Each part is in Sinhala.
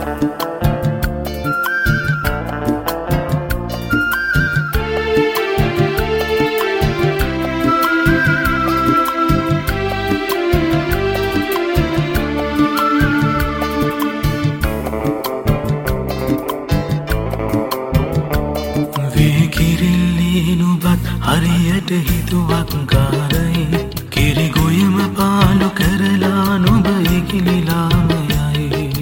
හරියට හිතුවක් කාරයි කිරි ගොයම පාලු කරලා නුඹ ඉකිලිලාම යයි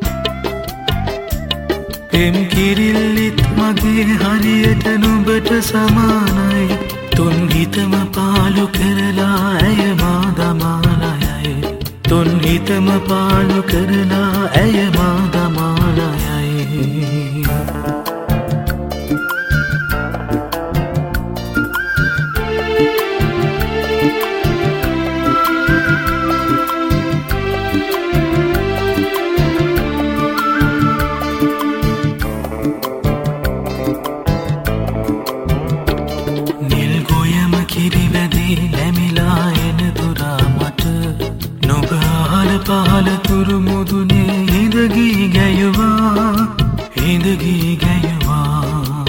පෙම් කිරිල්ලිත් මගේ හරියට නුඹට සමානයි තුන් හිතම පාලු කරලා ඇය මා දමාලා යයි තුන් හිතම පාලු කරලා ඇය මා දමාලා යයි පහල තුරු මුදුනේ හිඳගී ගැයුවා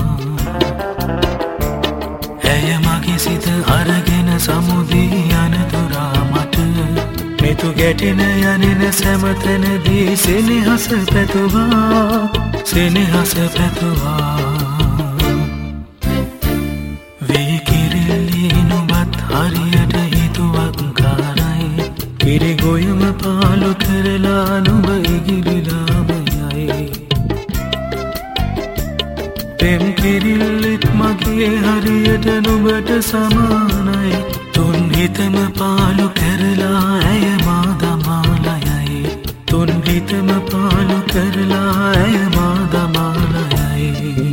ඇය මගේ සිත අරගෙන සමුදී අනතුරා මට මෙතු ගැටෙන යනෙන සැමතැනදී සෙනෙහස පැතුවා වේ කිරිල්ලි නුඹත් හරියට හිතුවක් කාරයි කිරි ගොයම පාලු කරලා නුඹ ඉගිලිලාම යයි පෙම් කිරිල්ලිත් මගේ හරියට නුඹට සමානයි තුන් හිතම පාලු කරලා ඇය මා දමාලා යයි තුන් හිතම පාලු කරලා ඇය මා දමාලා යයි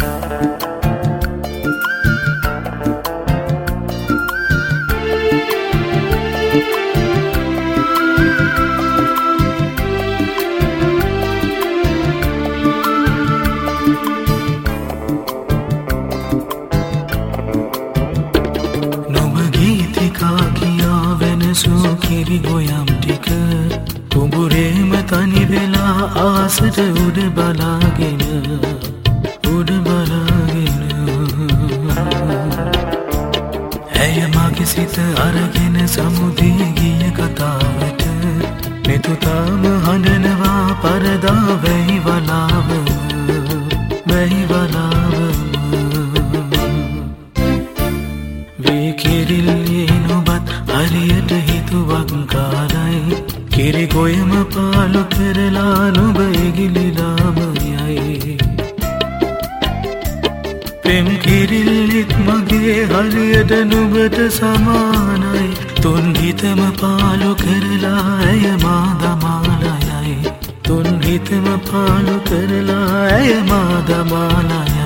කිරි ගොයම් ටික කුඹුරේම තනි වෙලා ආසට උඩ බලාගෙන ඇය මගේ සිත අරගෙන සමුදී ගිය කතාවට මෙතු තාම හඬනවා පරදා වැහි වලාව වේ කිරිල්ලි නුඹත් හරියට හිතුවක් කාරයි කිරි ගොයම පාලු කරලා නුඹ ඉගිලිලාම යයි පෙම් කිරිල්ලිත් මගේ හරියට නුඹට සමානයි තුන් හිතම පාලු කරලා ඇය මා දමාලා යයි තුන් හිතම පාලු කරලා ඇය මා දමාලා